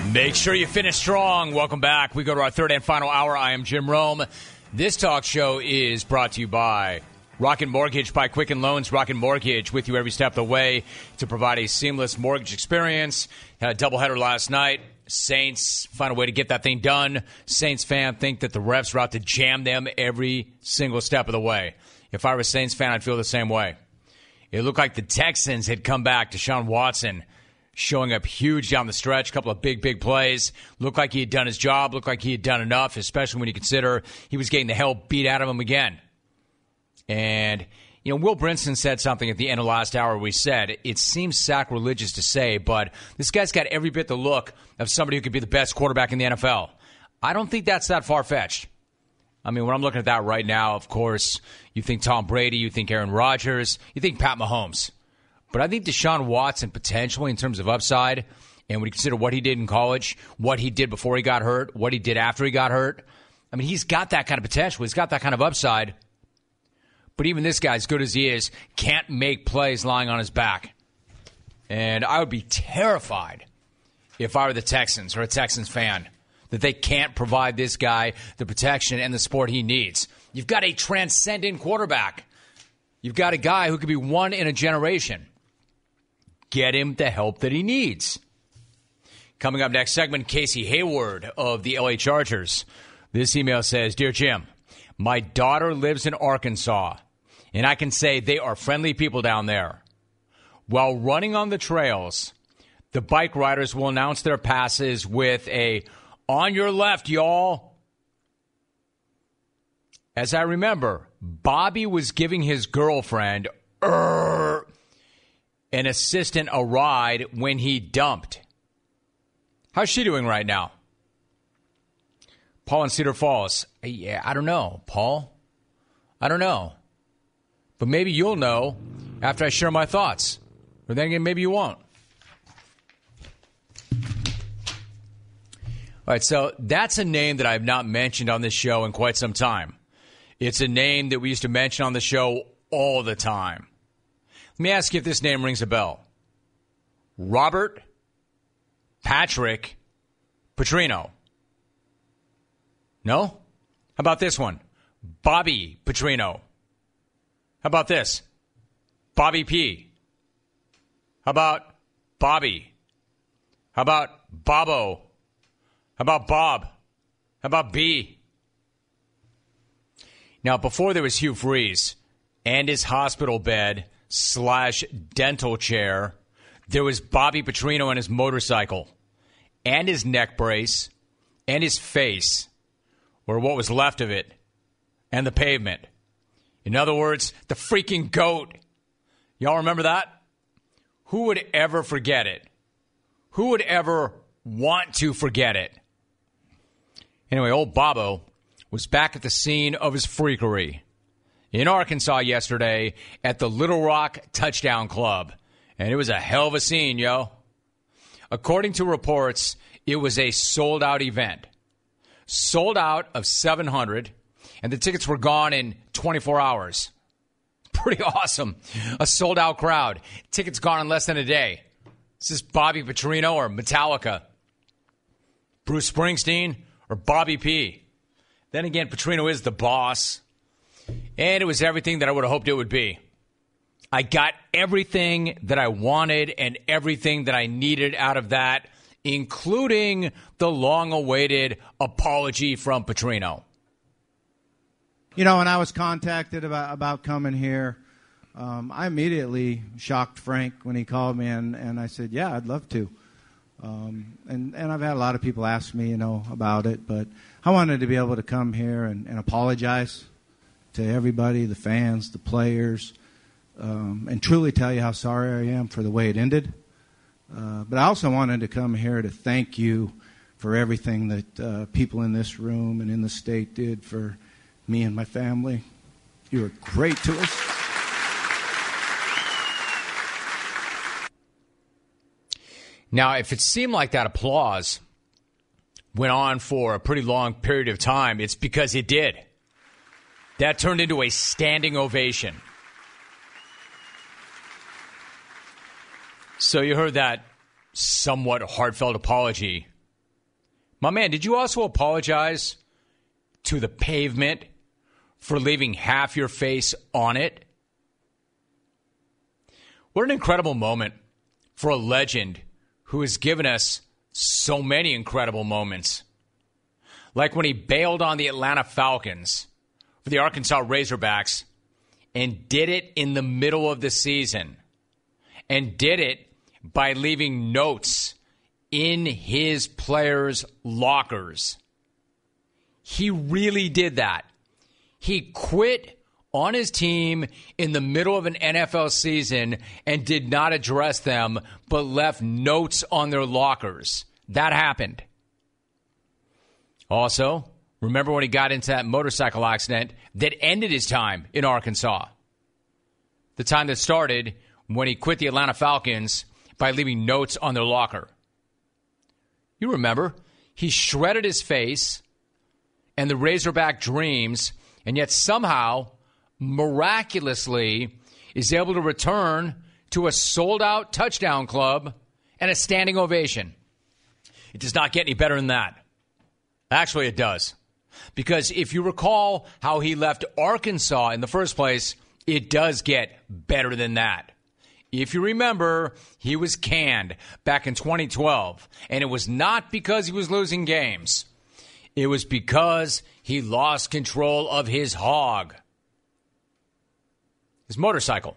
Make sure you finish strong. Welcome back. We go to our third and final hour. I am Jim Rome. This talk show is brought to you by Rocket Mortgage by Quicken Loans. Rocket Mortgage with you every step of the way to provide a seamless mortgage experience. Had a doubleheader last night. Saints find a way to get that thing done. Saints fan think that the refs are out to jam them every single step of the way. If I were a Saints fan, I'd feel the same way. It looked like the Texans had come back. Deshaun Watson showing up huge down the stretch, a couple of big plays. Looked like he had done his job, looked like he had done enough, especially when you consider he was getting the hell beat out of him again. And, you know, Will Brinson said something at the end of last hour. We said, it seems sacrilegious to say, but this guy's got every bit the look of somebody who could be the best quarterback in the NFL. I don't think that's that far-fetched. I mean, when I'm looking at that right now, of course, you think Tom Brady, you think Aaron Rodgers, you think Pat Mahomes. But I think Deshaun Watson, potentially, in terms of upside, and when you consider what he did in college, what he did before he got hurt, what he did after he got hurt, I mean, he's got that kind of potential. He's got that kind of upside. But even this guy, as good as he is, can't make plays lying on his back. And I would be terrified if I were the Texans or a Texans fan that they can't provide this guy the protection and the support he needs. You've got a transcendent quarterback. You've got a guy who could be one in a generation. Get him the help that he needs. Coming up next segment, Casey Hayward of the LA Chargers. This email says, Dear Jim, my daughter lives in Arkansas, and I can say they are friendly people down there. While running on the trails, the bike riders will announce their passes with a, on your left, y'all. As I remember, Bobby was giving his girlfriend, an assistant a ride when he dumped. How's she doing right now? Paul in Cedar Falls. Yeah, I don't know, Paul. I don't know. But maybe you'll know after I share my thoughts. Or then again, maybe you won't. All right, so that's a name that I've not mentioned on this show in quite some time. It's a name that we used to mention on the show all the time. Let me ask you if this name rings a bell. Robert Patrick Petrino. No? How about this one? Bobby Petrino. How about this? Bobby P. How about Bobby? How about Bobo? How about Bob? How about B? Now, before there was Hugh Freeze and his hospital bed / dental chair, there was Bobby Petrino and his motorcycle and his neck brace and his face, or what was left of it, and the pavement. In other words, the freaking GOAT. Y'all remember that? Who would ever forget it? Who would ever want to forget it? Anyway, old Bobo was back at the scene of his freakery in Arkansas yesterday at the Little Rock Touchdown Club. And it was a hell of a scene, yo. According to reports, it was a sold-out event. Sold out of 700, and the tickets were gone in 24 hours. Pretty awesome. A sold-out crowd. Tickets gone in less than a day. Is this Bobby Petrino or Metallica? Bruce Springsteen or Bobby P? Then again, Petrino is the boss. And it was everything that I would have hoped it would be. I got everything that I wanted and everything that I needed out of that, including the long-awaited apology from Petrino. You know, when I was contacted about coming here, I immediately shocked Frank when he called me, and I said, yeah, I'd love to. And I've had a lot of people ask me, about it, but I wanted to be able to come here and apologize to everybody, the fans, the players, and truly tell you how sorry I am for the way it ended. But I also wanted to come here to thank you for everything that people in this room and in the state did for me and my family. You were great to us. Now, if it seemed like that applause went on for a pretty long period of time, it's because it did. That turned into a standing ovation. So you heard that somewhat heartfelt apology My man, did you also apologize to the pavement for leaving half your face on it? What an incredible moment for a legend who has given us so many incredible moments. Like when he bailed on the Atlanta Falcons for the Arkansas Razorbacks and did it in the middle of the season. And did it by leaving notes in his players' lockers. He really did that. He quit on his team in the middle of an NFL season and did not address them, but left notes on their lockers. That happened. Also, remember when he got into that motorcycle accident that ended his time in Arkansas? The time that started when he quit the Atlanta Falcons by leaving notes on their locker. You remember, he shredded his face and the Razorback dreams, and yet somehow, miraculously, is able to return to a sold-out touchdown club and a standing ovation. It does not get any better than that. Actually, it does. Because if you recall how he left Arkansas in the first place, it does get better than that. If you remember, he was canned back in 2012, and it was not because he was losing games. It was because he lost control of his hog, his motorcycle,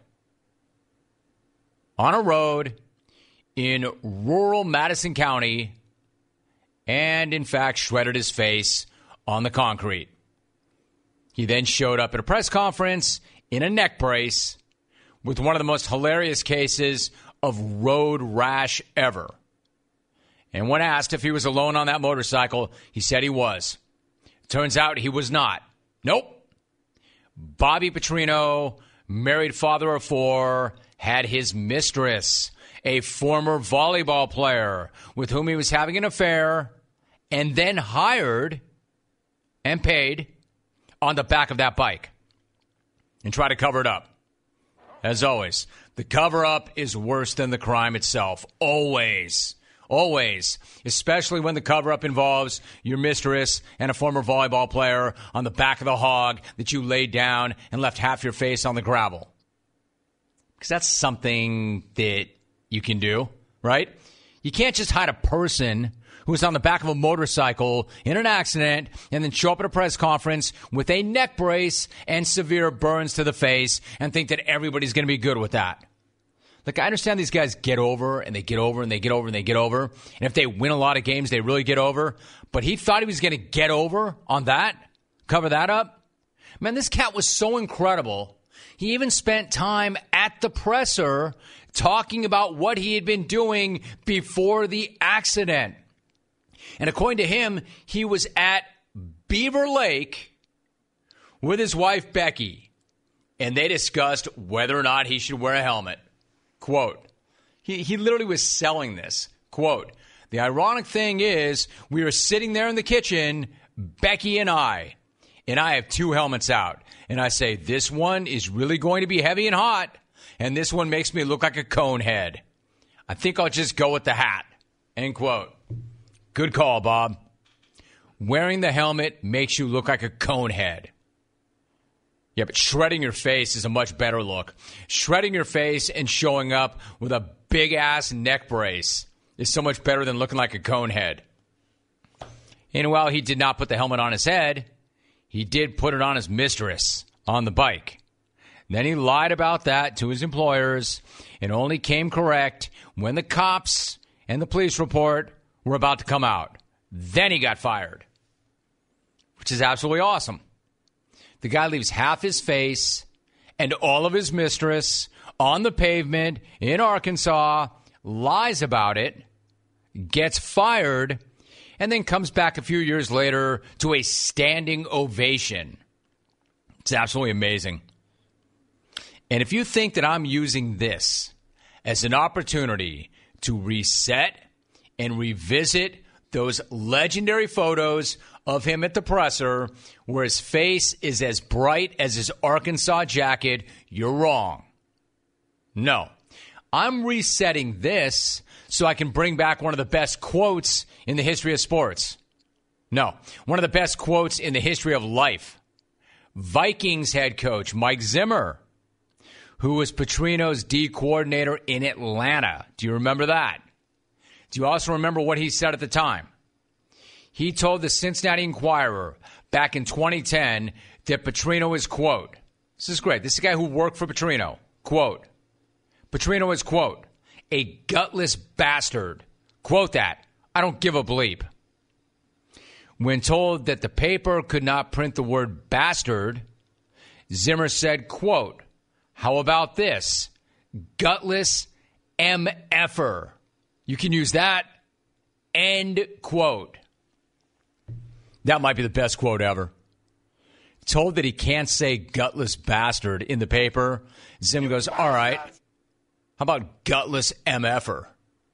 on a road in rural Madison County, and in fact shredded his face on the concrete. He then showed up at a press conference in a neck brace with one of the most hilarious cases of road rash ever. And when asked if he was alone on that motorcycle, he said he was. Turns out he was not. Nope. Bobby Petrino, married father of four, had his mistress, a former volleyball player with whom he was having an affair, and then hired and paid on the back of that bike and tried to cover it up. As always, the cover-up is worse than the crime itself. Always. Always. Especially when the cover-up involves your mistress and a former volleyball player on the back of the hog that you laid down and left half your face on the gravel. Because that's something that you can do, right? You can't just hide a person who was on the back of a motorcycle in an accident and then show up at a press conference with a neck brace and severe burns to the face and think that everybody's going to be good with that. Like, I understand these guys get over and they get over and they get over and they get over. And if they win a lot of games, they really get over. But he thought he was going to get over on that, cover that up. Man, this cat was so incredible. He even spent time at the presser talking about what he had been doing before the accident. And according to him, he was at Beaver Lake with his wife, Becky, and they discussed whether or not he should wear a helmet. Quote, he literally was selling this. Quote, the ironic thing is we were sitting there in the kitchen, Becky and I have two helmets out. And I say, this one is really going to be heavy and hot, and this one makes me look like a cone head. I think I'll just go with the hat. End quote. Good call, Bob. Wearing the helmet makes you look like a cone head. Yeah, but shredding your face is a much better look. Shredding your face and showing up with a big-ass neck brace is so much better than looking like a cone head. And while he did not put the helmet on his head, he did put it on his mistress on the bike. Then he lied about that to his employers and only came correct when the cops and the police report were about to come out. Then he got fired, which is absolutely awesome. The guy leaves half his face and all of his mistress on the pavement in Arkansas, lies about it, gets fired, and then comes back a few years later to a standing ovation. It's absolutely amazing. And if you think that I'm using this as an opportunity to reset and revisit those legendary photos of him at the presser where his face is as bright as his Arkansas jacket, you're wrong. No. I'm resetting this so I can bring back one of the best quotes in the history of sports. No. One of the best quotes in the history of life. Vikings head coach Mike Zimmer, who was Petrino's D coordinator in Atlanta. Do you remember that? Do you also remember what he said at the time? He told the Cincinnati Enquirer back in 2010 that Petrino is, quote, this is great. This is a guy who worked for Petrino. Quote, Petrino is, quote, a gutless bastard. Quote that. I don't give a bleep. When told that the paper could not print the word bastard, Zimmer said, quote, how about this? Gutless MFer. You can use that. End quote. That might be the best quote ever. Told that he can't say gutless bastard in the paper, Zim goes, all right, how about gutless MFer?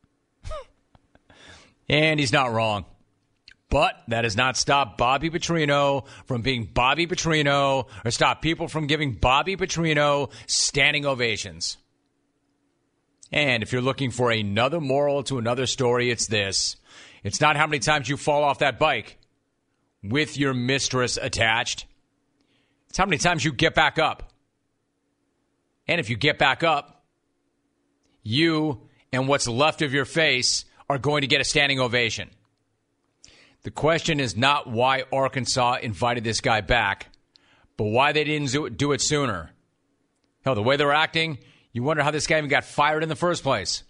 And he's not wrong. But that has not stopped Bobby Petrino from being Bobby Petrino or stopped people from giving Bobby Petrino standing ovations. And if you're looking for another moral to another story, it's this. It's not how many times you fall off that bike with your mistress attached. It's how many times you get back up. And if you get back up, you and what's left of your face are going to get a standing ovation. The question is not why Arkansas invited this guy back, but why they didn't do it sooner. Hell, the way they're acting, you wonder how this guy even got fired in the first place.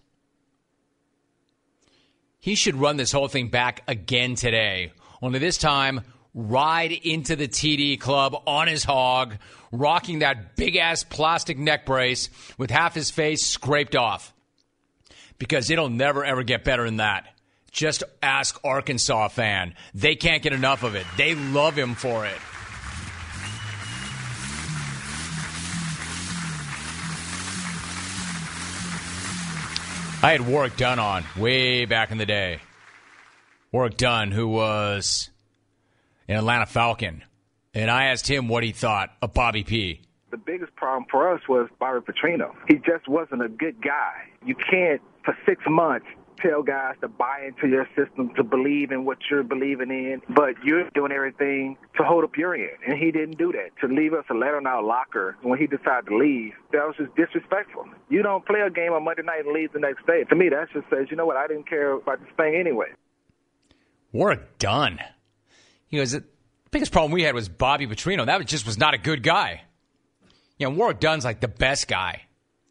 He should run this whole thing back again today, only this time ride into the TD club on his hog, rocking that big-ass plastic neck brace with half his face scraped off. Because it'll never, ever get better than that. Just ask Arkansas fan. They can't get enough of it. They love him for it. I had Warrick Dunn on way back in the day. Warrick Dunn, who was an Atlanta Falcon. And I asked him what he thought of Bobby P. The biggest problem for us was Bobby Petrino. He just wasn't a good guy. You can't, for 6 months, tell guys to buy into your system, to believe in what you're believing in, but you're doing everything to hold up your end. And he didn't do that. To leave us a letter in our locker when he decided to leave, that was just disrespectful. You don't play a game on Monday night and leave the next day. To me, that just says, you know what, I didn't care about this thing anyway. Warrick Dunn. He goes, the biggest problem we had was Bobby Petrino. That just was not a good guy. You know, Warrick Dunn's like the best guy.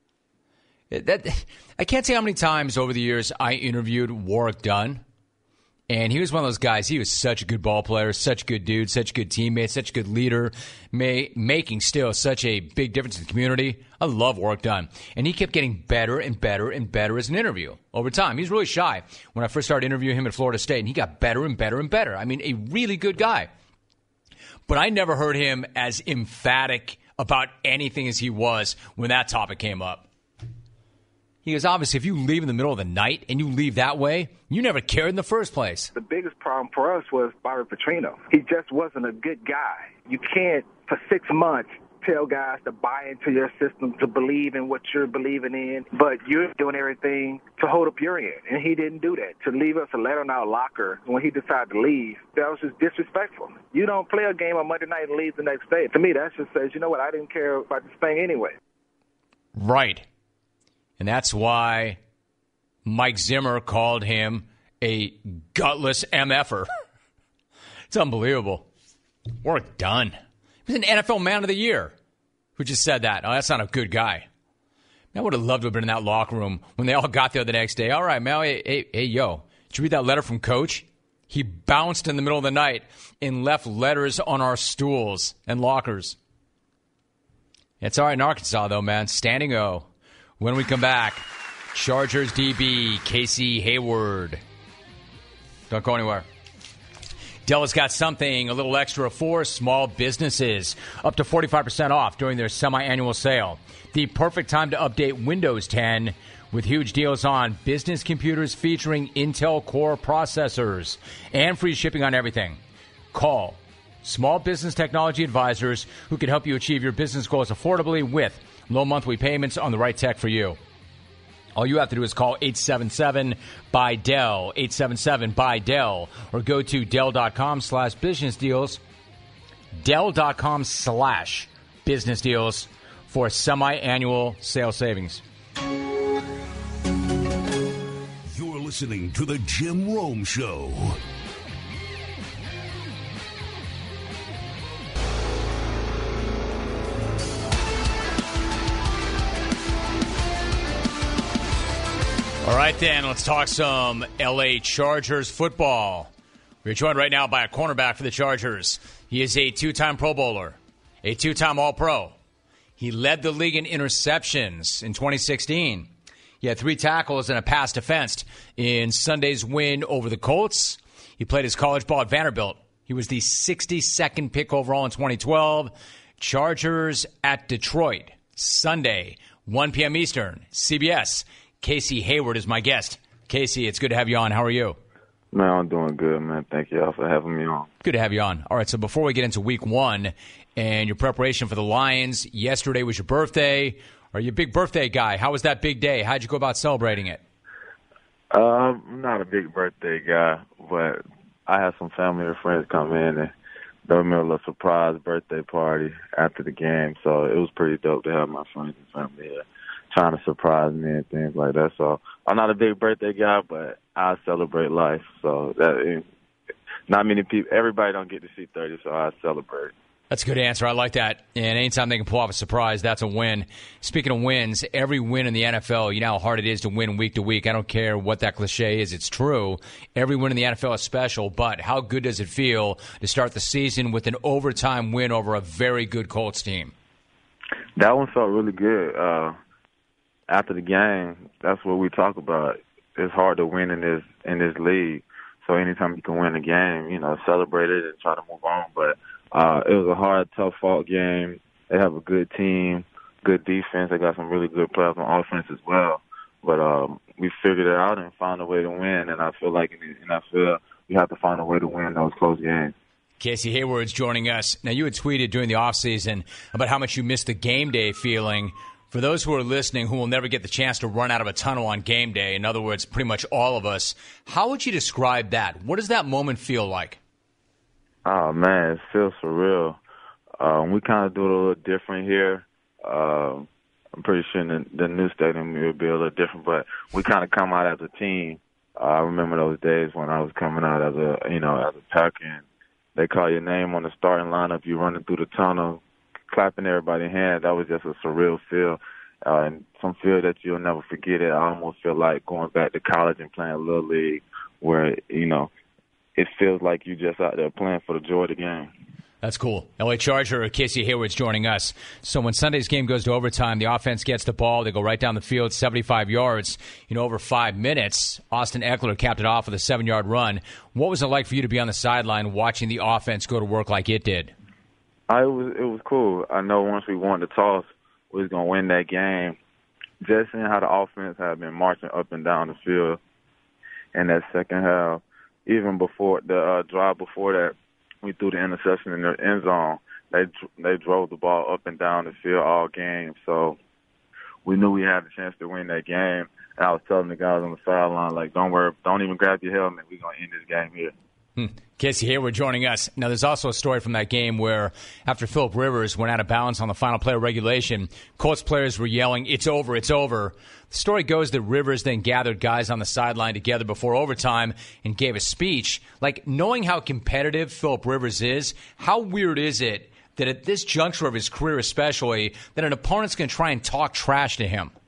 I can't say how many times over the years I interviewed Warrick Dunn, and he was one of those guys. He was such a good ball player, such a good dude, such a good teammate, such a good leader, making still such a big difference in the community. I love Warrick Dunn, and he kept getting better and better and better as an interview over time. He's really shy when I first started interviewing him at Florida State, and he got better and better and better. I mean, a really good guy. But I never heard him as emphatic about anything as he was when that topic came up. He goes, obviously, if you leave in the middle of the night and you leave that way, you never cared in the first place. The biggest problem for us was Bobby Petrino. He just wasn't a good guy. You can't, for 6 months, tell guys to buy into your system, to believe in what you're believing in, but you're doing everything to hold up your end. And he didn't do that. To leave us a letter in our locker when he decided to leave, that was just disrespectful. You don't play a game on Monday night and leave the next day. To me, that just says, you know what, I didn't care about this thing anyway. Right. And that's why Mike Zimmer called him a gutless MFer. It's unbelievable. Warrick Dunn. He was an NFL Man of the Year. Who just said that? Oh, that's not a good guy. I would have loved to have been in that locker room when they all got there the next day. All right, man, hey, yo, did you read that letter from Coach? He bounced in the middle of the night and left letters on our stools and lockers. It's all right in Arkansas, though, man. Standing O. When we come back, Chargers DB Casey Hayward. Don't go anywhere. Della's got something a little extra for small businesses. Up to 45% off during their semi-annual sale. The perfect time to update Windows 10 with huge deals on business computers featuring Intel Core processors and free shipping on everything. Call Small Business Technology Advisors who can help you achieve your business goals affordably with low monthly payments on the right tech for you. All you have to do is call 877-BUY-DEL, 877-BUY-DEL, or go to Dell.com/business deals, Dell.com/business deals for semi-annual sales savings. You're listening to The Jim Rome Show. All right, then, let's talk some L.A. Chargers football. We're joined right now by a cornerback for the Chargers. He is a two-time Pro Bowler, a two-time All-Pro. He led the league in interceptions in 2016. He had 3 tackles and a pass defense in Sunday's win over the Colts. He played his college ball at Vanderbilt. He was the 62nd pick overall in 2012. Chargers at Detroit, Sunday, 1 p.m. Eastern, CBS. Casey Hayward is my guest. Casey, it's good to have you on. How are you? Man, I'm doing good, man. Thank you all for having me on. Good to have you on. All right, so before we get into week 1 and your preparation for the Lions, yesterday was your birthday. Are you a big birthday guy? How was that big day? How'd you go about celebrating it? I'm not a big birthday guy, but I had some family or friends come in and they were middle of a surprise birthday party after the game, so it was pretty dope to have my friends and family here trying to surprise me and things like that. So I'm not a big birthday guy, but I celebrate life. So that not many people, everybody don't get to see 30, so I celebrate. That's a good answer. I like that. And anytime they can pull off a surprise, that's a win. Speaking of wins, every win in the NFL, you know how hard it is to win week to week. I don't care what that cliche is. It's true. Every win in the NFL is special, but how good does it feel to start the season with an overtime win over a very good Colts team? That one felt really good. After the game, that's what we talk about. It's hard to win in this league. So anytime you can win a game, you know, celebrate it and try to move on. But it was a hard, tough-fought game. They have a good team, good defense. They got some really good players on offense as well. But we figured it out and found a way to win. And I feel like in the NFL, you have to find a way to win those close games. Casey Hayward's joining us. Now, you had tweeted during the offseason about how much you missed the game day feeling. For those who are listening who will never get the chance to run out of a tunnel on game day, in other words, pretty much all of us, how would you describe that? What does that moment feel like? Oh, man, it feels surreal. We kind of do it a little different here. I'm pretty sure the new stadium will be a little different, but we kind of come out as a team. I remember those days when I was coming out as a pack, and they call your name on the starting lineup, you running through the tunnel, clapping everybody's hand. That was just a surreal feel, and some feel that you'll never forget it. I almost feel like going back to college and playing Little League where, you know, it feels like you just out there playing for the joy of the game. That's cool. L.A. Charger Casey Hayward's joining us. So when Sunday's game goes to overtime, the offense gets the ball. They go right down the field, 75 yards, over 5 minutes. Austin Eckler capped it off with a 7-yard run. What was it like for you to be on the sideline watching the offense go to work like it did? It was cool. I know once we won the toss, we was going to win that game. Just seeing how the offense had been marching up and down the field in that second half, even before the drive before that, we threw the interception in the end zone. They drove the ball up and down the field all game. So we knew we had a chance to win that game. And I was telling the guys on the sideline, like, don't worry, don't even grab your helmet. We're going to end this game here. Casey Hayward joining us. Now, there's also a story from that game where after Phillip Rivers went out of bounds on the final play of regulation, Colts players were yelling, "It's over, it's over." The story goes that Rivers then gathered guys on the sideline together before overtime and gave a speech. Like, knowing how competitive Phillip Rivers is, how weird is it that at this juncture of his career especially, that an opponent's going to try and talk trash to him?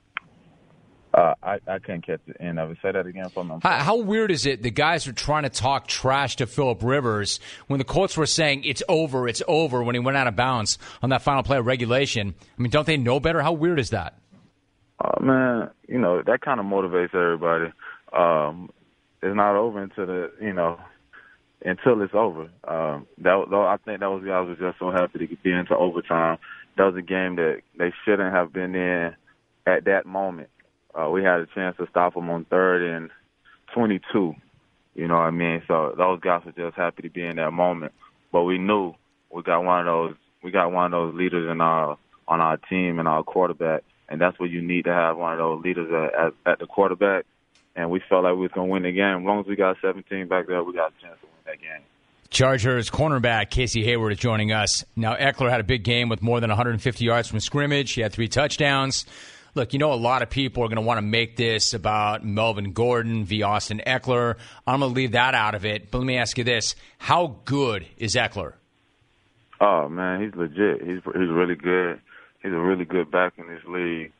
I can't catch the end of it. Say that again for me. How weird is it the guys are trying to talk trash to Phillip Rivers when the Colts were saying it's over when he went out of bounds on that final play of regulation? I mean, don't they know better? How weird is that? Man, that kind of motivates everybody. It's not over until until it's over. I think those guys were just so happy to be into overtime. That was a game that they shouldn't have been in at that moment. We had a chance to stop them on 3rd and 22. You know what I mean? So those guys were just happy to be in that moment. But we knew we got one of those leaders on our team and our quarterback, and that's what you need to have one of those leaders at the quarterback. And we felt like we was going to win the game. As long as we got 17 back there, we got a chance to win that game. Chargers cornerback Casey Hayward is joining us. Now, Ekeler had a big game with more than 150 yards from scrimmage. He had 3 touchdowns. Look, a lot of people are going to want to make this about Melvin Gordon v. Austin Ekeler. I'm going to leave that out of it. But let me ask you this. How good is Ekeler? Oh, man, he's legit. He's really good. He's a really good back in this league.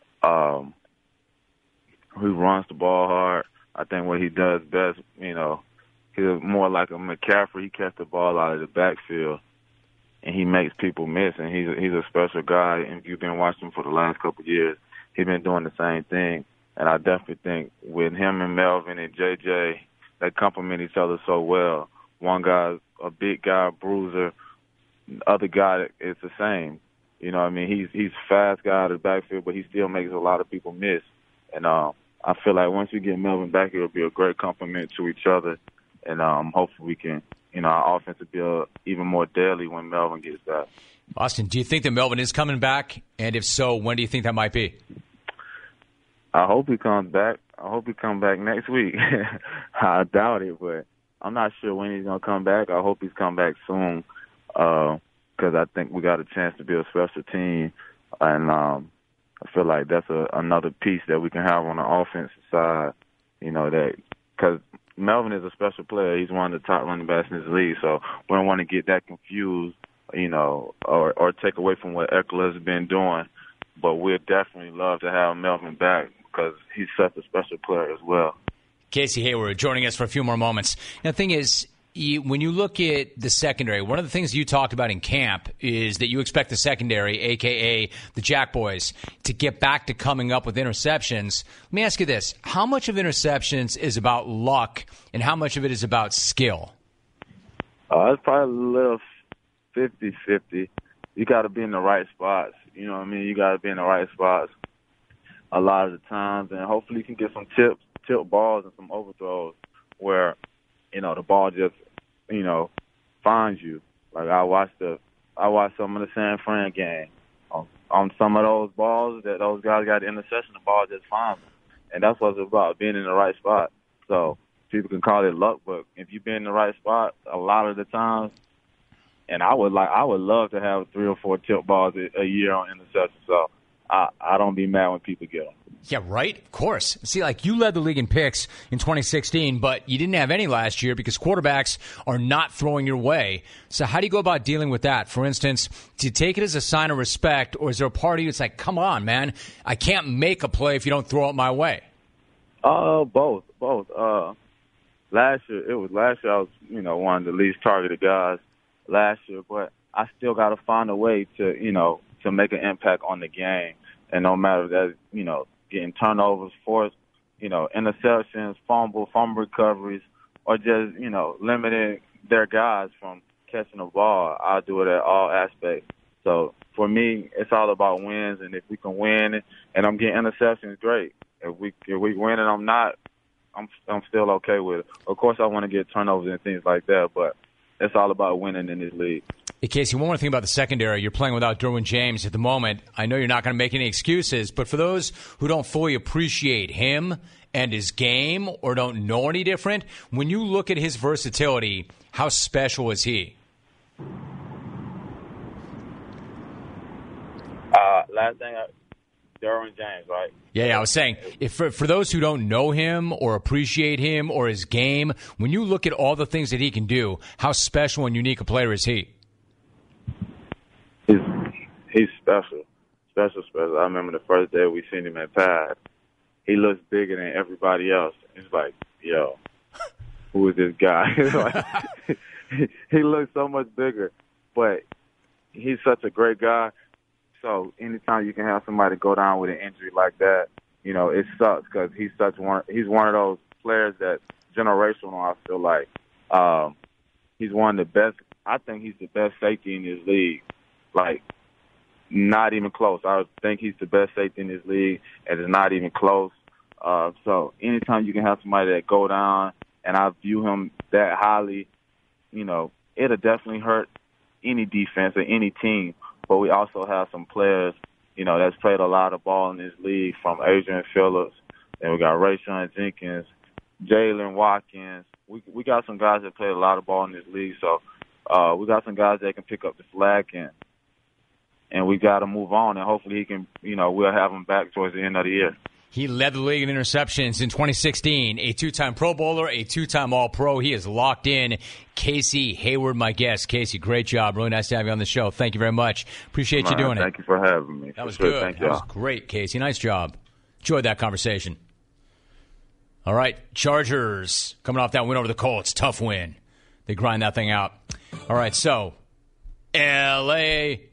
He runs the ball hard. I think what he does best, he's more like a McCaffrey. He catches the ball out of the backfield, and he makes people miss. And he's a special guy. And if you've been watching him for the last couple of years, he's been doing the same thing. And I definitely think with him and Melvin and JJ, they complement each other so well. One guy's a big guy, bruiser. The other guy is the same. He's a fast guy out of the backfield, but he still makes a lot of people miss. And I feel like once we get Melvin back, it'll be a great compliment to each other. And hopefully we can, our offense will be even more deadly when Melvin gets back. Austin, do you think that Melvin is coming back? And if so, when do you think that might be? I hope he comes back. I hope he comes back next week. I doubt it, but I'm not sure when he's going to come back. I hope he's come back soon because I think we got a chance to be a special team. And I feel like that's another piece that we can have on the offensive side, because Melvin is a special player. He's one of the top running backs in this league, so we don't want to get that confused, or take away from what Ekeler has been doing. But we'd definitely love to have Melvin back because he's such a special player as well. Casey Hayward joining us for a few more moments. Now, the thing is, when you look at the secondary, one of the things you talked about in camp is that you expect the secondary, a.k.a. the Jack Boys, to get back to coming up with interceptions. Let me ask you this. How much of interceptions is about luck and how much of it is about skill? It's probably a little 50-50. You got to be in the right spots. You got to be in the right spots a lot of the times, and hopefully you can get some tip balls and some overthrows where, the ball just, finds you. Like I watched some of the San Fran game. On some of those balls that those guys got the interception, the ball just finds them. And that's what it's about, being in the right spot. So people can call it luck, but if you've been in the right spot a lot of the times, and I would love to have 3 or 4 tip balls a year on interception. So I don't be mad when people get them. Yeah, right? Of course. See, you led the league in picks in 2016, but you didn't have any last year because quarterbacks are not throwing your way. So how do you go about dealing with that? For instance, do you take it as a sign of respect, or is there a part of you that's like, come on, man, I can't make a play if you don't throw it my way? Both. Last year I was, one of the least targeted guys last year, but I still got to find a way to, to make an impact on the game. And no matter that, getting turnovers, forced, interceptions, fumble recoveries, or just, limiting their guys from catching the ball, I'll do it at all aspects. So for me, it's all about wins, and if we can win and I'm getting interceptions, great. If we win and I'm not, I'm still okay with it. Of course, I want to get turnovers and things like that, but it's all about winning in this league. Hey, Casey, one more thing about the secondary. You're playing without Derwin James at the moment. I know you're not going to make any excuses, but for those who don't fully appreciate him and his game or don't know any different, when you look at his versatility, how special is he? Last thing, Derwin James, right? Yeah, I was saying, if for those who don't know him or appreciate him or his game, when you look at all the things that he can do, how special and unique a player is he? He's special. I remember the first day we seen him at Pad. He looks bigger than everybody else. It's like, yo, who is this guy? He looks so much bigger, but he's such a great guy. So anytime you can have somebody go down with an injury like that, it sucks because he's one of those players that's generational. I feel like he's one of the best. I think he's the best safety in this league. Like, not even close. I think he's the best safety in this league, and it's not even close. So anytime you can have somebody that go down, and I view him that highly, it'll definitely hurt any defense or any team. But we also have some players that's played a lot of ball in this league, from Adrian Phillips, and we got Rayshon Jenkins, Jalen Watkins. We got some guys that play a lot of ball in this league, so we got some guys that can pick up the slack, and we got to move on, and hopefully he can, we'll have him back towards the end of the year. He led the league in interceptions in 2016, a two-time Pro Bowler, a two-time All-Pro. He is locked in. Casey Hayward, my guest. Casey, great job. Really nice to have you on the show. Thank you very much. Appreciate you doing it. Thank you for having me. That was good. Thank you. That was great, Casey. Nice job. Enjoyed that conversation. All right, Chargers coming off that win over the Colts. Tough win. They grind that thing out. All right, so L.A.,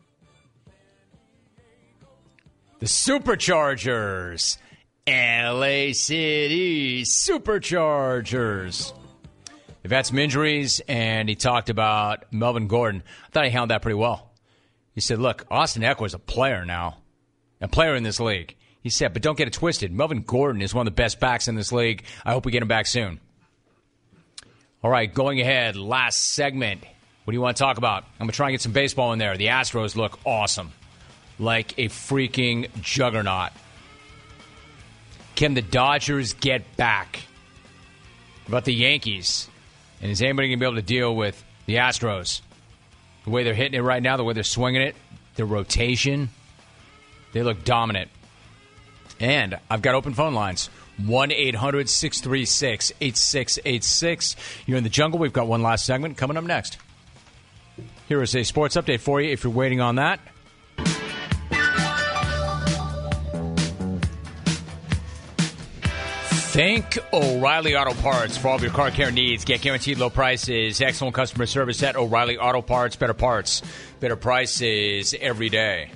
the Superchargers. L.A. City Superchargers. They've had some injuries, and he talked about Melvin Gordon. I thought he handled that pretty well. He said, look, Austin Eckler is a player now, a player in this league. He said, but don't get it twisted. Melvin Gordon is one of the best backs in this league. I hope we get him back soon. All right, going ahead, last segment. What do you want to talk about? I'm going to try and get some baseball in there. The Astros look awesome. Like a freaking juggernaut. Can the Dodgers get back? About the Yankees? And is anybody going to be able to deal with the Astros? The way they're hitting it right now, the way they're swinging it, their rotation, they look dominant. And I've got open phone lines. 1-800-636-8686. You're in the jungle. We've got one last segment coming up next. Here is a sports update for you if you're waiting on that. Thank O'Reilly Auto Parts for all of your car care needs. Get guaranteed low prices, excellent customer service at O'Reilly Auto Parts. Better parts, better prices every day.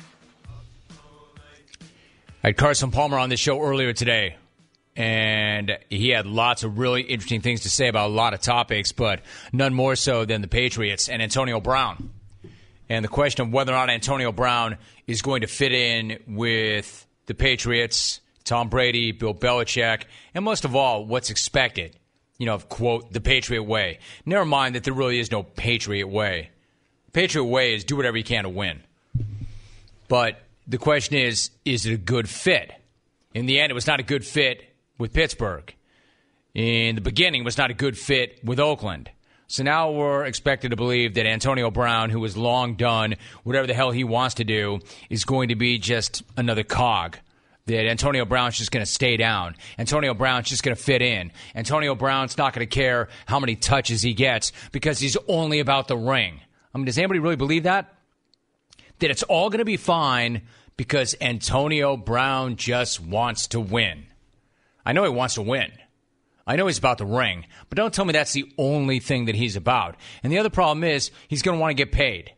I had Carson Palmer on this show earlier today, and he had lots of really interesting things to say about a lot of topics, but none more so than the Patriots and Antonio Brown. And the question of whether or not Antonio Brown is going to fit in with the Patriots, Tom Brady, Bill Belichick, and most of all, what's expected, of, quote, the Patriot way. Never mind that there really is no Patriot way. The Patriot way is do whatever you can to win. But the question is it a good fit? In the end, it was not a good fit with Pittsburgh. In the beginning, it was not a good fit with Oakland. So now we're expected to believe that Antonio Brown, who is long done whatever the hell he wants to do, is going to be just another cog. That Antonio Brown's just going to stay down. Antonio Brown's just going to fit in. Antonio Brown's not going to care how many touches he gets because he's only about the ring. I mean, does anybody really believe that? That it's all going to be fine because Antonio Brown just wants to win. I know he wants to win. I know he's about the ring. But don't tell me that's the only thing that he's about. And the other problem is he's going to want to get paid.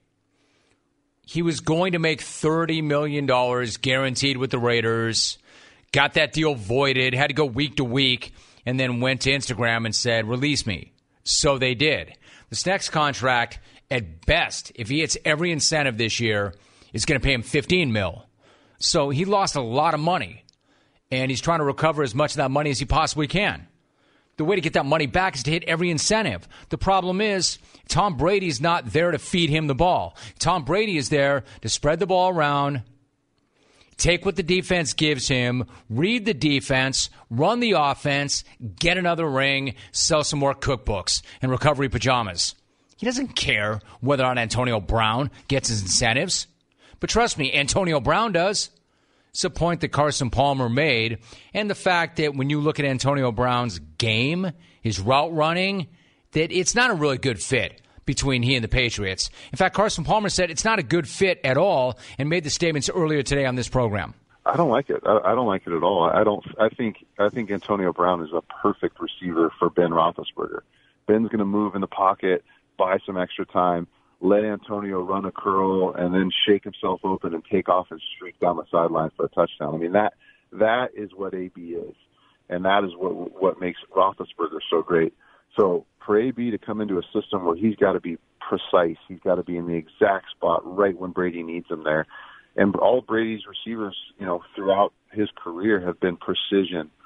He was going to make $30 million guaranteed with the Raiders, got that deal voided, had to go week to week, and then went to Instagram and said, release me. So they did. This next contract, at best, if he hits every incentive this year, is going to pay him $15 million. So he lost a lot of money, and he's trying to recover as much of that money as he possibly can. The way to get that money back is to hit every incentive. The problem is Tom Brady's not there to feed him the ball. Tom Brady is there to spread the ball around, take what the defense gives him, read the defense, run the offense, get another ring, sell some more cookbooks and recovery pajamas. He doesn't care whether or not Antonio Brown gets his incentives. But trust me, Antonio Brown does. It's a point that Carson Palmer made, and the fact that when you look at Antonio Brown's game, his route running, that it's not a really good fit between he and the Patriots. In fact, Carson Palmer said it's not a good fit at all and made the statements earlier today on this program. I don't like it. I don't like it at all. I think Antonio Brown is a perfect receiver for Ben Roethlisberger. Ben's going to move in the pocket, buy some extra time, let Antonio run a curl, and then shake himself open and take off and streak down the sideline for a touchdown. I mean, that is what AB is, and that is what makes Roethlisberger so great. So for AB to come into a system where he's got to be precise, he's got to be in the exact spot right when Brady needs him there. And all Brady's receivers, throughout his career have been precision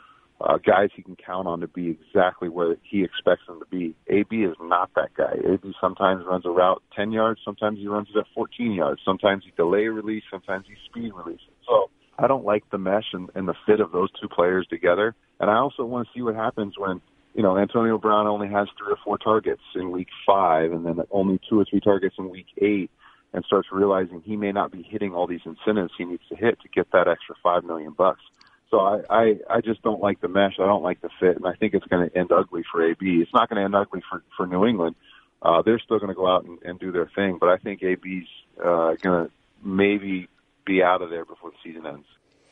guys he can count on to be exactly where he expects them to be. AB is not that guy. AB sometimes runs a route 10 yards, sometimes he runs it at 14 yards, sometimes he delay release, sometimes he speed release. So I don't like the mesh and the fit of those two players together. And I also want to see what happens when, Antonio Brown only has 3 or 4 targets in week 5 and then only 2 or 3 targets in week 8 and starts realizing he may not be hitting all these incentives he needs to hit to get that extra $5 million. So I just don't like the mesh. I don't like the fit, and I think it's going to end ugly for AB. It's not going to end ugly for New England. They're still going to go out and do their thing, but I think AB's going to maybe be out of there before the season ends.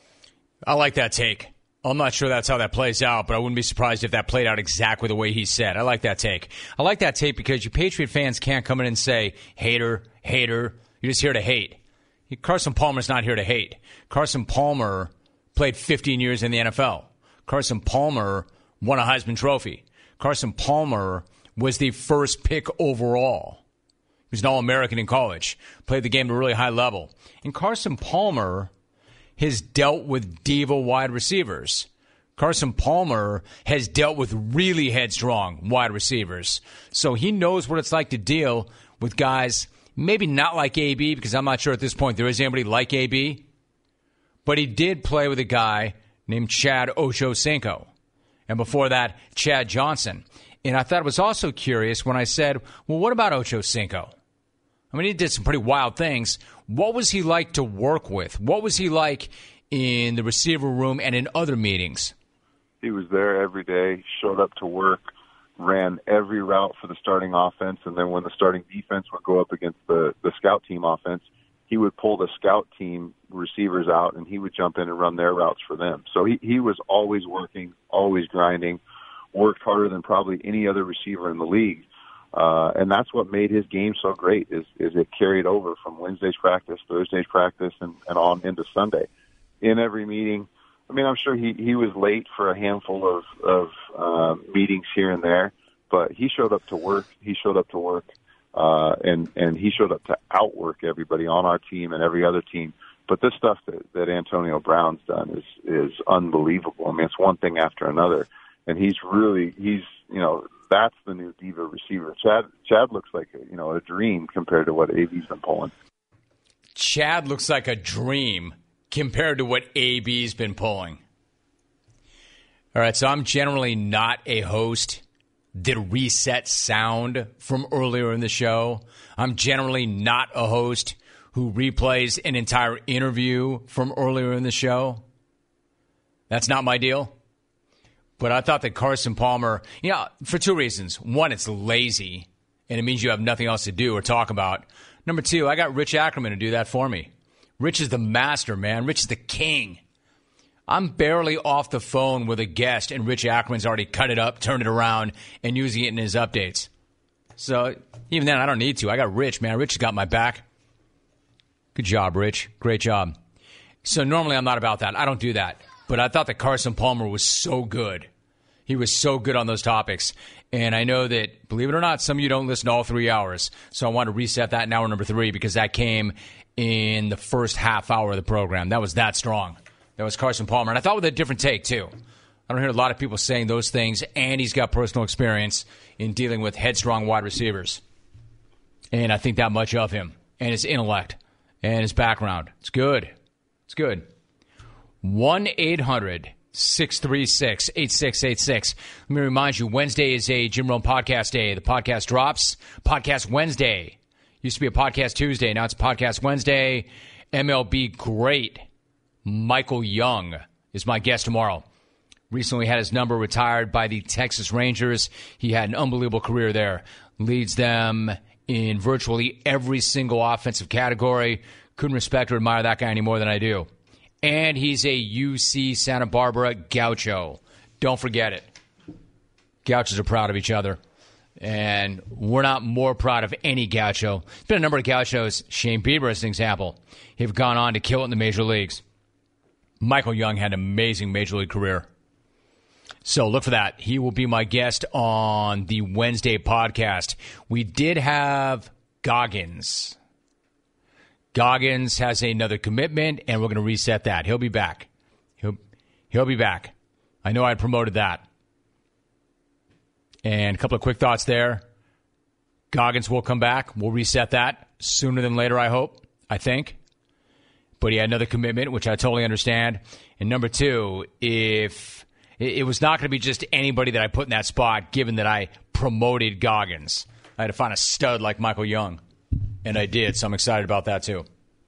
I like that take. I'm not sure that's how that plays out, but I wouldn't be surprised if that played out exactly the way he said. I like that take. I like that take because you Patriot fans can't come in and say, hater, hater. You're just here to hate. Carson Palmer's not here to hate. Carson Palmer played 15 years in the NFL. Carson Palmer won a Heisman Trophy. Carson Palmer was the first pick overall. He was an All-American in college. Played the game at a really high level. And Carson Palmer has dealt with diva wide receivers. Carson Palmer has dealt with really headstrong wide receivers. So he knows what it's like to deal with guys maybe not like AB, because I'm not sure at this point there is anybody like AB. But he did play with a guy named Chad Ochocinco. And before that, Chad Johnson. And I thought it was also curious when I said, well, what about Ochocinco? I mean, he did some pretty wild things. What was he like to work with? What was he like in the receiver room and in other meetings? He was there every day, showed up to work, ran every route for the starting offense, and then when the starting defense would go up against the scout team offense, he would pull the scout team receivers out, and he would jump in and run their routes for them. So he was always working, always grinding, worked harder than probably any other receiver in the league. And that's what made his game so great is it carried over from Wednesday's practice, Thursday's practice, and on into Sunday. In every meeting, I mean, I'm sure he was late for a handful of meetings here and there, but he showed up to work. He showed up to work. And he showed up to outwork everybody on our team and every other team. But this stuff that Antonio Brown's done is unbelievable. I mean, it's one thing after another. And he's that's the new diva receiver. Chad looks like a dream compared to what AB's been pulling. Chad looks like a dream compared to what AB's been pulling. All right, so I'm generally not a host that resets sound from earlier in the show. I'm generally not a host who replays an entire interview from earlier in the show. That's not my deal. But I thought that Carson Palmer, for 2 reasons. One, it's lazy, and it means you have nothing else to do or talk about. Number 2, I got Rich Ackerman to do that for me. Rich is the master, man. Rich is the king. I'm barely off the phone with a guest, and Rich Ackerman's already cut it up, turned it around, and using it in his updates. So even then, I don't need to. I got Rich, man. Rich has got my back. Good job, Rich. Great job. So normally I'm not about that. I don't do that. But I thought that Carson Palmer was so good. He was so good on those topics. And I know that, believe it or not, some of you don't listen to all 3 hours. So I want to reset that in hour number 3 because that came in the first half hour of the program. That was that strong. That was Carson Palmer. And I thought with a different take, too. I don't hear a lot of people saying those things, and he's got personal experience in dealing with headstrong wide receivers. And I think that much of him, and his intellect, and his background. It's good. It's good. 1-800-636-8686. Let me remind you, Wednesday is a Jim Rome podcast day. The podcast drops. Podcast Wednesday. Used to be a podcast Tuesday. Now it's a podcast Wednesday. MLB great Michael Young is my guest tomorrow. Recently had his number retired by the Texas Rangers. He had an unbelievable career there. Leads them in virtually every single offensive category. Couldn't respect or admire that guy any more than I do. And he's a UC Santa Barbara Gaucho. Don't forget it. Gauchos are proud of each other. And we're not more proud of any Gaucho. There's been a number of Gauchos, Shane Bieber as an example, have gone on to kill it in the major leagues. Michael Young had an amazing major league career. So look for that. He will be my guest on the Wednesday podcast. We did have Goggins. Goggins has another commitment, and we're going to reset that. He'll be back. He'll be back. I know I promoted that. And a couple of quick thoughts there. Goggins will come back. We'll reset that sooner than later, I think. But he had another commitment, which I totally understand. And number two, if it was not going to be just anybody that I put in that spot, given that I promoted Goggins. I had to find a stud like Michael Young. And I did, so I'm excited about that too.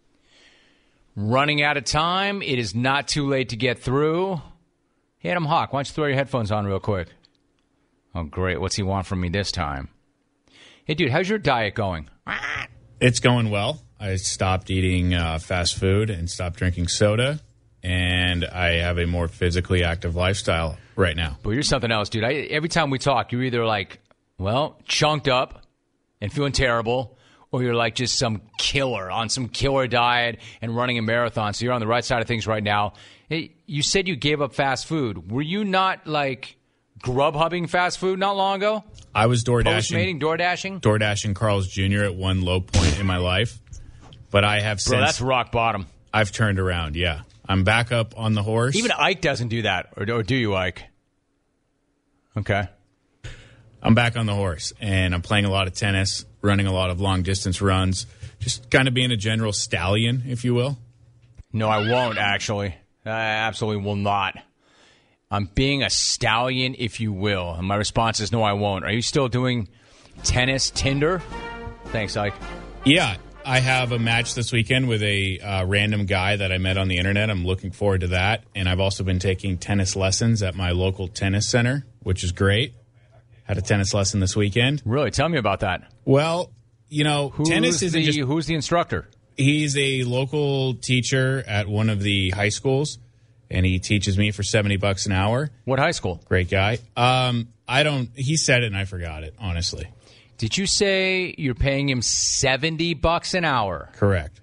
Running out of time. It is not too late to get through. Hey, Adam Hawk, why don't you throw your headphones on real quick? Oh, great. What's he want from me this time? Hey, dude, how's your diet going? It's going well. I stopped eating fast food and stopped drinking soda, and I have a more physically active lifestyle right now. But you're something else, dude. Every time we talk, you're either like, well, chunked up and feeling terrible, or you're like just some killer on some killer diet and running a marathon. So you're on the right side of things right now. Hey, you said you gave up fast food. Were you not like Grubhubbing fast food not long ago? I was DoorDashing. DoorDashing Carl's Jr. at one low point in my life. But I have since... Bro, that's rock bottom. I've turned around, yeah. I'm back up on the horse. Even Ike doesn't do that. Or do you, Ike? Okay. I'm back on the horse, and I'm playing a lot of tennis, running a lot of long-distance runs, just kind of being a general stallion, if you will. No, I won't, actually. I absolutely will not. I'm being a stallion, if you will. And my response is no, I won't. Are you still doing tennis Tinder? Thanks, Ike. Yeah, I have a match this weekend with a random guy that I met on the internet. I'm looking forward to that. And I've also been taking tennis lessons at my local tennis center, which is great. Had a tennis lesson this weekend. Really? Tell me about that. Well, you know, tennis isn't just... Who's the instructor? He's a local teacher at one of the high schools, and he teaches me for $70 an hour. What high school? Great guy. He said it and I forgot it, honestly. Did you say you're paying him $70 an hour? Correct.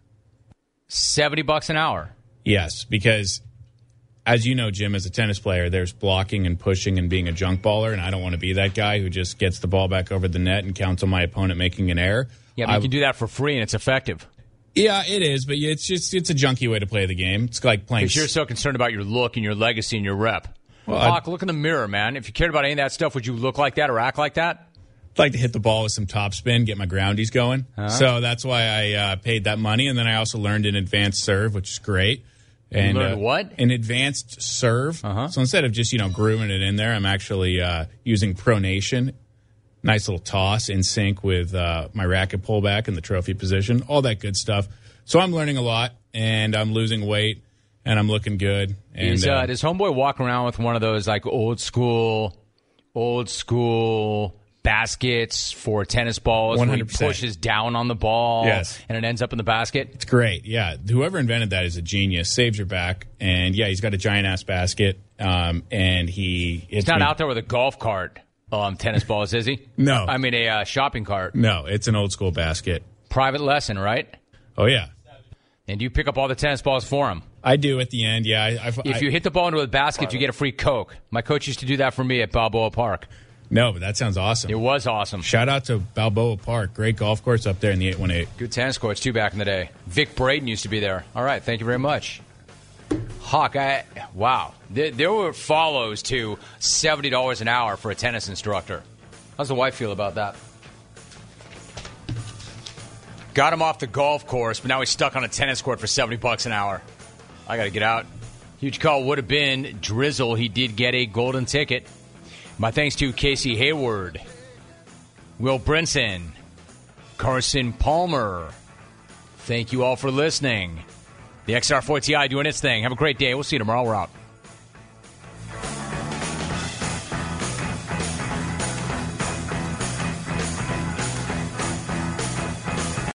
$70 an hour? Yes, because as you know, Jim, as a tennis player, there's blocking and pushing and being a junk baller, and I don't want to be that guy who just gets the ball back over the net and counts on my opponent making an error. Yeah, but you can do that for free and it's effective. Yeah, it is, but it's a junky way to play the game. It's like playing... Because you're so concerned about your look and your legacy and your rep. Well, Hawk, look in the mirror, man. If you cared about any of that stuff, would you look like that or act like that? I'd like to hit the ball with some topspin, get my groundies going. Uh-huh. So that's why I paid that money. And then I also learned an advanced serve, which is great. And, you learned what? An advanced serve. Uh-huh. So instead of just, grooving it in there, I'm actually using pronation. Nice little toss in sync with my racket pullback and the trophy position. All that good stuff. So I'm learning a lot, and I'm losing weight, and I'm looking good. And does Homeboy walk around with one of those like old school baskets for tennis balls 100%. where he pushes down on the ball and it ends up in the basket? It's great, yeah. Whoever invented that is a genius. Saves your back. And, yeah, he's got a giant-ass basket, and he's not out there with a golf cart tennis balls, is he? No. I mean a shopping cart. No, it's an old-school basket. Private lesson, right? Oh, yeah. And do you pick up all the tennis balls for him? I do at the end, yeah. If you hit the ball into a basket, you get a free Coke. My coach used to do that for me at Balboa Park. No, but that sounds awesome. It was awesome. Shout out to Balboa Park. Great golf course up there in the 818. Good tennis courts, too, back in the day. Vic Braden used to be there. All right, thank you very much. Hawk, wow. There were follows to $70 an hour for a tennis instructor. How's the wife feel about that? Got him off the golf course, but now he's stuck on a tennis court for $70 an hour. I got to get out. Huge call would have been Drizzle. He did get a golden ticket. My thanks to Casey Hayward, Will Brinson, Carson Palmer. Thank you all for listening. The XR4TI doing its thing. Have a great day. We'll see you tomorrow. We're out.